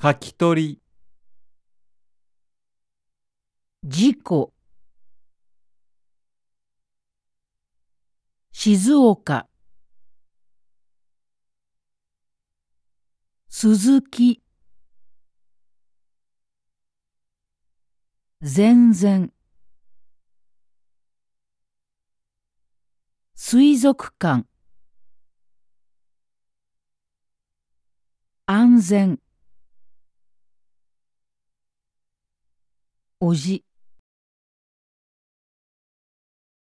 書き取り、 事故、静岡、鈴木、全然、水族館、安全、おじ。